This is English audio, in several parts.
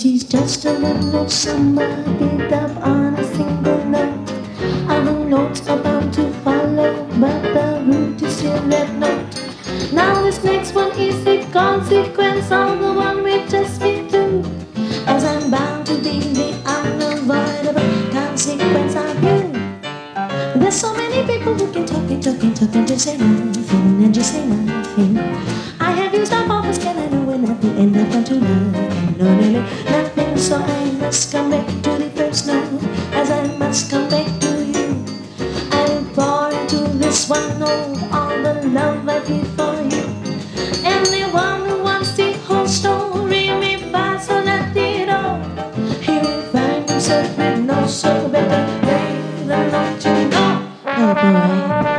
She's just a little somebody picked up on a single note. Other notes are bound to follow, but the root is still that note. Now this next one is the consequence of the one we just been through. As I'm bound to be the unavoidable consequence of you. There's so many people who can talk and just say nothing and just say nothing. I have used up all the skill I know and at the end I've come to nothing, no, nothing. So I must come back to the first note, as I must come back to you. I will pour into this one note all the love I feel for you. Anyone who wants the whole story may pass on at it all. He will find himself with no so better way than not to know. Oh boy.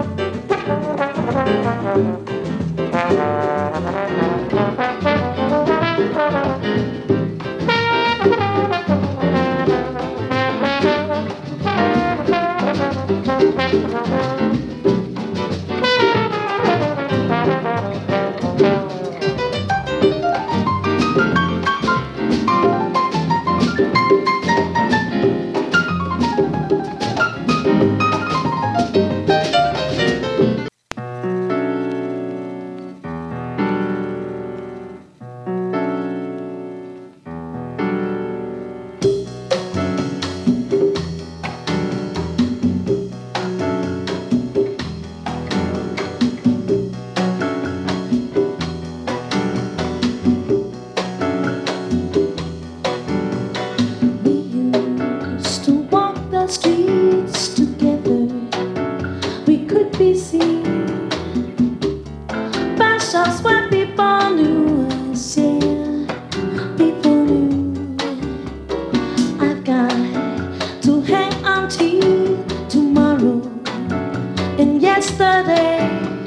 Streets together, we could be seen. Past us where people knew us, yeah, people knew. I've got to hang on till tomorrow and yesterday.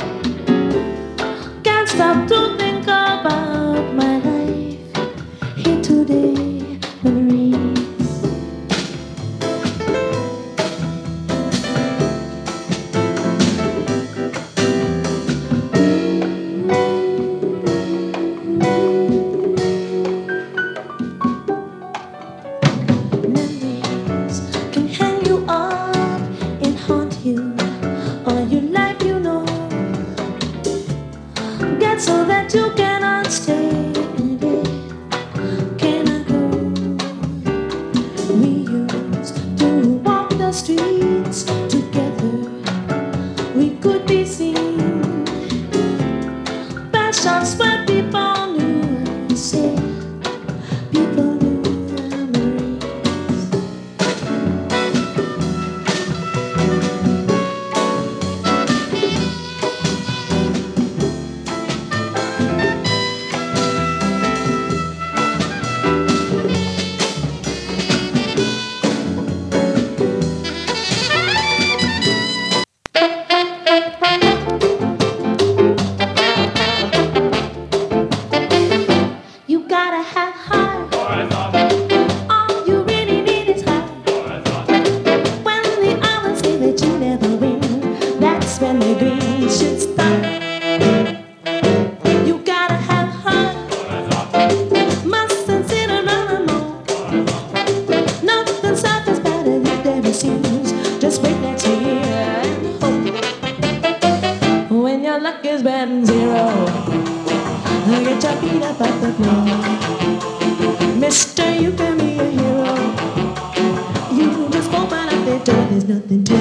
Can't stop to think about my life here today. Memories. So that you cannot stay in it. Can I go? We used to walk the streets together. We could be seen. Passions where people knew us, yeah. People knew our memories. When the green should stop, you gotta have heart. Mustn't sit around alone. Nothing suffers better than there seems. Just wait next year and hope. When your luck is bad and zero, get your feet up off the floor. Mister, you can be a hero. You just go by like they told there's nothing to